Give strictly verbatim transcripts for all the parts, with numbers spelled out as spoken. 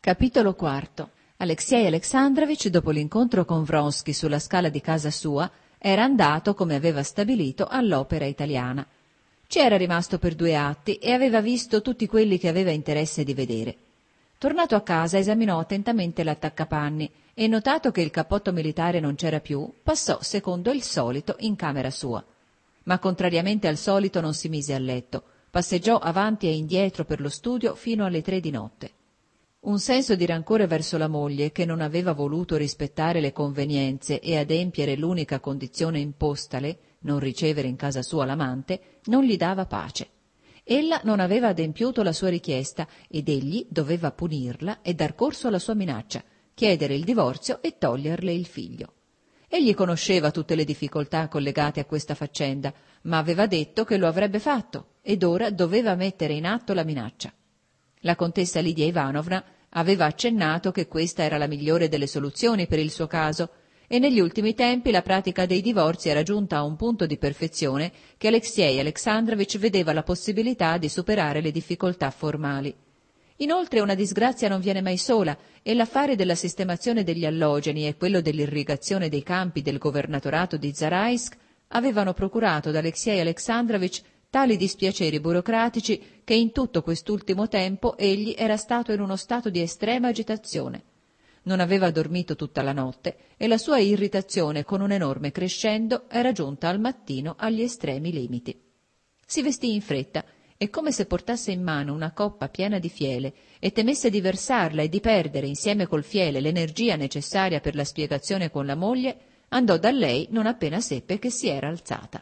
Capitolo quarto. Alexei Alexandrovich, dopo l'incontro con Vronsky sulla scala di casa sua, era andato, come aveva stabilito, all'Opera Italiana. Ci era rimasto per due atti e aveva visto tutti quelli che aveva interesse di vedere. Tornato a casa esaminò attentamente l'attaccapanni e, notato che il cappotto militare non c'era più, passò, secondo il solito, in camera sua. Ma contrariamente al solito non si mise a letto, passeggiò avanti e indietro per lo studio fino alle tre di notte. Un senso di rancore verso la moglie, che non aveva voluto rispettare le convenienze e adempiere l'unica condizione impostale, non ricevere in casa sua l'amante, non gli dava pace. Ella non aveva adempiuto la sua richiesta ed egli doveva punirla e dar corso alla sua minaccia, chiedere il divorzio e toglierle il figlio. Egli conosceva tutte le difficoltà collegate a questa faccenda, ma aveva detto che lo avrebbe fatto ed ora doveva mettere in atto la minaccia. La contessa Lidia Ivanovna aveva accennato che questa era la migliore delle soluzioni per il suo caso, e negli ultimi tempi la pratica dei divorzi era giunta a un punto di perfezione che Alexei Alexandrovich vedeva la possibilità di superare le difficoltà formali. Inoltre una disgrazia non viene mai sola, e l'affare della sistemazione degli allogeni e quello dell'irrigazione dei campi del governatorato di Zaraisk avevano procurato ad Alexei Alexandrovich tali dispiaceri burocratici che in tutto quest'ultimo tempo egli era stato in uno stato di estrema agitazione. Non aveva dormito tutta la notte e la sua irritazione, con un enorme crescendo, era giunta al mattino agli estremi limiti. Si vestì in fretta e, come se portasse in mano una coppa piena di fiele e temesse di versarla e di perdere insieme col fiele l'energia necessaria per la spiegazione con la moglie, andò da lei non appena seppe che si era alzata.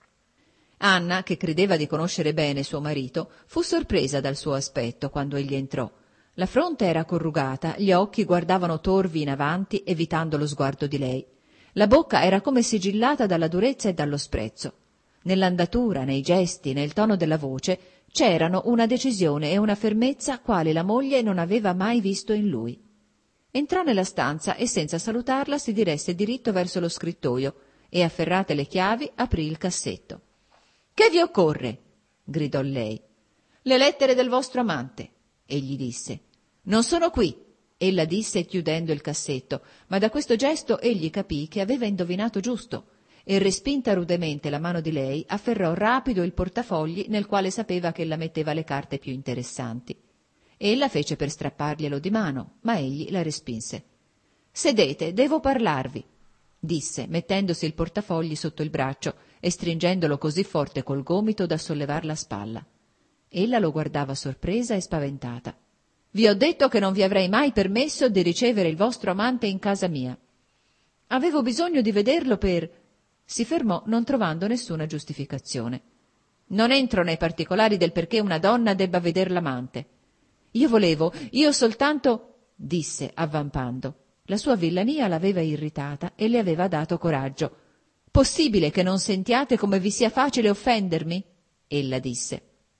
Anna, che credeva di conoscere bene suo marito, fu sorpresa dal suo aspetto quando egli entrò. La fronte era corrugata, gli occhi guardavano torvi in avanti, evitando lo sguardo di lei. La bocca era come sigillata dalla durezza e dallo sprezzo. Nell'andatura, nei gesti, nel tono della voce, c'erano una decisione e una fermezza quali la moglie non aveva mai visto in lui. Entrò nella stanza e, senza salutarla, si diresse diritto verso lo scrittoio e, afferrate le chiavi, aprì il cassetto. «Che vi occorre?» gridò lei. «Le lettere del vostro amante», egli disse. «Non sono qui», ella disse chiudendo il cassetto, ma da questo gesto egli capì che aveva indovinato giusto e, respinta rudemente la mano di lei, afferrò rapido il portafogli nel quale sapeva che ella metteva le carte più interessanti. Ella fece per strapparglielo di mano, ma egli la respinse. «Sedete, devo parlarvi», disse, mettendosi il portafogli sotto il braccio e stringendolo così forte col gomito da sollevar la spalla. Ella lo guardava sorpresa e spaventata. «Vi ho detto che non vi avrei mai permesso di ricevere il vostro amante in casa mia. Avevo bisogno di vederlo per...» Si fermò, non trovando nessuna giustificazione. «Non entro nei particolari del perché una donna debba veder l'amante. Io volevo, io soltanto...» disse, avvampando. La sua villania l'aveva irritata e le aveva dato coraggio. «Possibile che non sentiate come vi sia facile offendermi?» ella disse.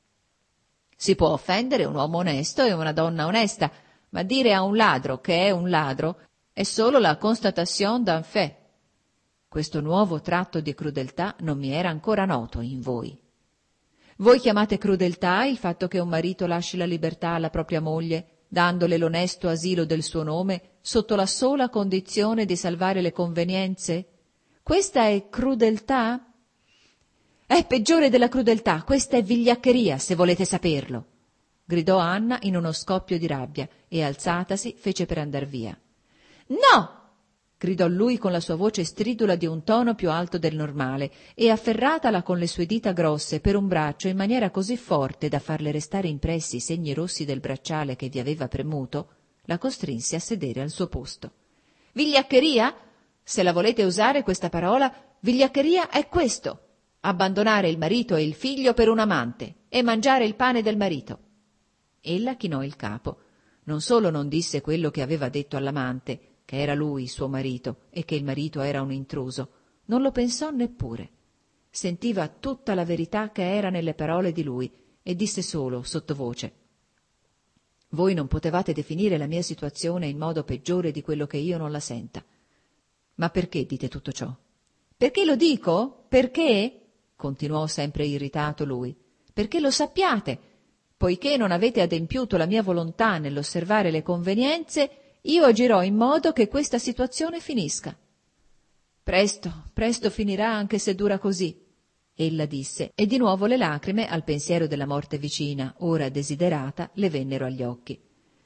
«Si può offendere un uomo onesto e una donna onesta, ma dire a un ladro che è un ladro è solo la constatation d'un fait. Questo nuovo tratto di crudeltà non mi era ancora noto in voi. Voi chiamate crudeltà il fatto che un marito lasci la libertà alla propria moglie, dandole l'onesto asilo del suo nome, sotto la sola condizione di salvare le convenienze? Questa è crudeltà? È peggiore della crudeltà, questa è vigliaccheria, se volete saperlo!» gridò Anna in uno scoppio di rabbia e, alzatasi, fece per andar via. «No!» gridò lui con la sua voce stridula di un tono più alto del normale e, afferratala con le sue dita grosse per un braccio in maniera così forte da farle restare impressi i segni rossi del bracciale che vi aveva premuto, la costrinse a sedere al suo posto. «Vigliaccheria? Se la volete usare questa parola, vigliaccheria è questo: abbandonare il marito e il figlio per un amante e mangiare il pane del marito». Ella chinò il capo. Non solo non disse quello che aveva detto all'amante, che era lui suo marito e che il marito era un intruso, non lo pensò neppure. Sentiva tutta la verità che era nelle parole di lui e disse solo sottovoce: «Voi non potevate definire la mia situazione in modo peggiore di quello che io non la senta. Ma perché dite tutto ciò?» «Perché lo dico? Perché?» continuò sempre irritato lui. «Perché lo sappiate. poiché non avete adempiuto la mia volontà nell'osservare le convenienze, io agirò in modo che questa situazione finisca. Presto, presto finirà, anche se dura così, ella disse, e di nuovo le lacrime, al pensiero della morte vicina, ora desiderata, le vennero agli occhi.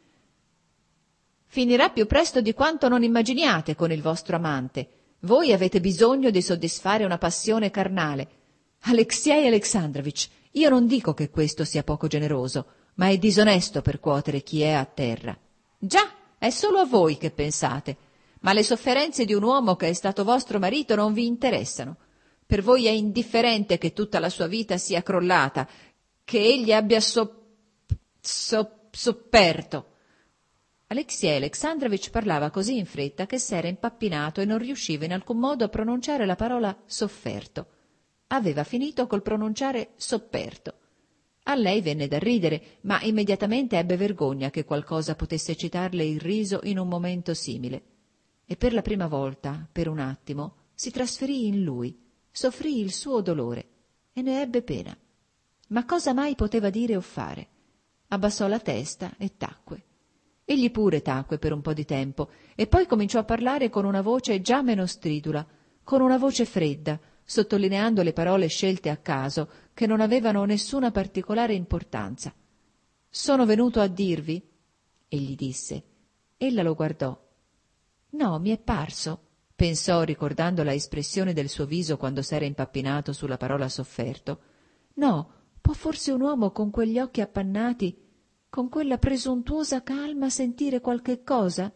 Finirà più presto di quanto non immaginiate con il vostro amante. Voi avete bisogno di soddisfare una passione carnale. Aleksej Aleksandrovich, io non dico che questo sia poco generoso, ma è disonesto percuotere chi è a terra. Già, è solo a voi che pensate, ma le sofferenze di un uomo che è stato vostro marito non vi interessano. Per voi è indifferente che tutta la sua vita sia crollata, che egli abbia so... so... sopperto. Aleksej Aleksandrovich parlava così in fretta che s'era impappinato e non riusciva in alcun modo a pronunciare la parola sofferto. Aveva finito col pronunciare sopperto. A lei venne da ridere, ma immediatamente ebbe vergogna che qualcosa potesse eccitarle il riso in un momento simile. E per la prima volta, per un attimo, si trasferì in lui, soffrì il suo dolore e ne ebbe pena. Ma cosa mai poteva dire o fare? Abbassò la testa e tacque. Egli pure tacque per un po' di tempo e poi cominciò a parlare con una voce già meno stridula, con una voce fredda, sottolineando le parole scelte a caso, che non avevano nessuna particolare importanza. «Sono venuto a dirvi», egli disse. Ella lo guardò. «No, mi è parso», pensò, ricordando la espressione del suo viso quando s'era impappinato sulla parola sofferto. «No, può forse un uomo con quegli occhi appannati, con quella presuntuosa calma, sentire qualche cosa?»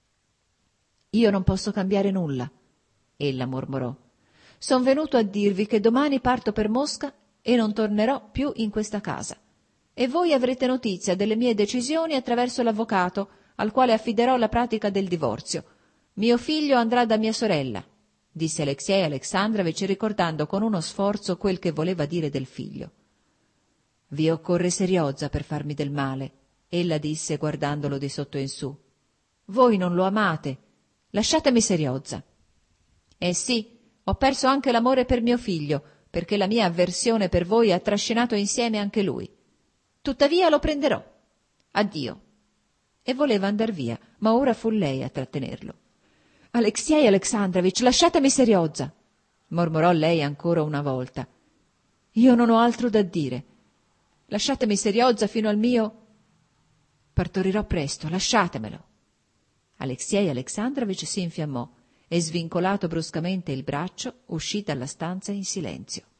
«Io non posso cambiare nulla», ella mormorò. «Son venuto a dirvi che domani parto per Mosca e non tornerò più in questa casa. E voi avrete notizia delle mie decisioni attraverso l'avvocato, al quale affiderò la pratica del divorzio. Mio figlio andrà da mia sorella», disse Aleksej Aleksandrovich, ricordando con uno sforzo quel che voleva dire del figlio. «Vi occorre Seriozza per farmi del male», ella disse guardandolo di sotto in su. «Voi non lo amate. Lasciatemi Seriozza». «Eh sì, ho perso anche l'amore per mio figlio, perché la mia avversione per voi ha trascinato insieme anche lui. Tuttavia lo prenderò. Addio». E voleva andar via, ma ora fu lei a trattenerlo. «Aleksej Aleksandrovich, lasciatemi Seriozza», mormorò lei ancora una volta. «Io non ho altro da dire. Lasciatemi Seriozza fino al mio... Partorirò presto, lasciatemelo». Aleksej Aleksandrovich si infiammò e, svincolato bruscamente il braccio, uscì dalla stanza in silenzio.